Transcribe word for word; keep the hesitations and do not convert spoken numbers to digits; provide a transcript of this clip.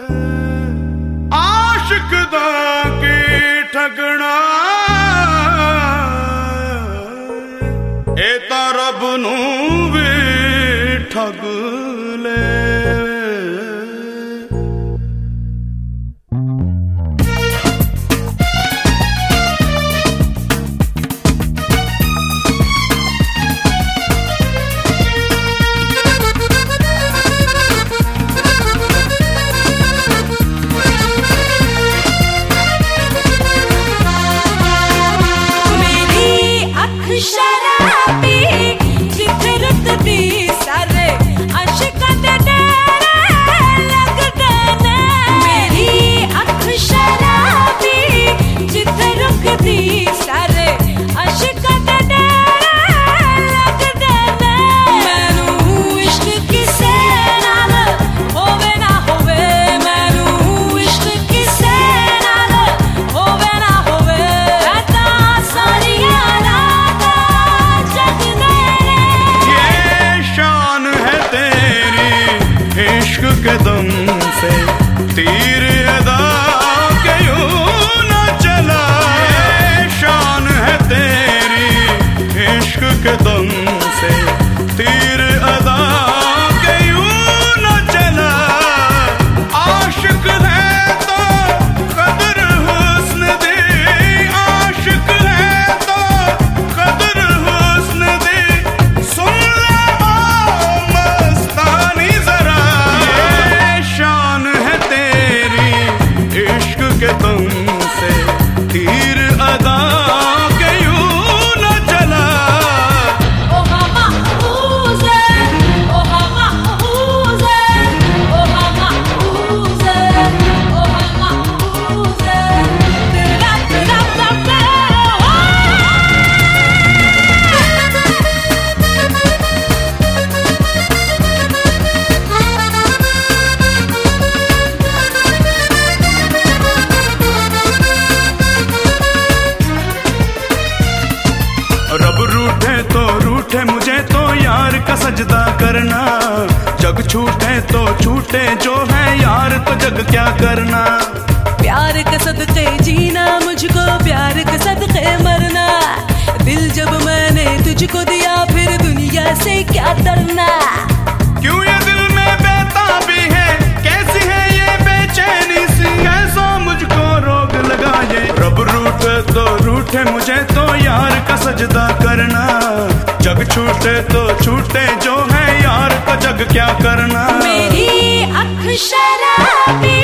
आशिक दा की ठगना ए तां रब नूं भी ठग ले। के दम से तीर अदा के यूं न चला, शान है तेरी इश्क के दम से तीर अदा के यूं न चला। आशिक है तो कदर हुस्न दे, आशिक है तो कदर हुस्न दे, सुन ले ओ मस्तानी जरा, के तुम से तीर अदा के यूं न चला। ओ मामा हुज़े, ओ मामा हुज़े, ओ मामा हुज़े, ओ मामा हुज़े, तेरा तेरा तेरा रब रूठे तो रूठे मुझे तो यार का सजदा करना, जग छूटे तो छूटे जो है यार तो जग क्या करना। प्यार के सदके जीना मुझको प्यार के सदके मरना, दिल जब मैंने तुझको दिया फिर दुनिया से क्या डरना। क्यों ये दिल में बेताबी है, कैसी है ये बेचैनी सी, ऐसा मुझको रोग लगा ये। रब रूठे तो रूठे मुझे तो यार का सजदा करना, जग छूटे तो छूटे जो है यार का जग क्या करना। मेरी अख शराबी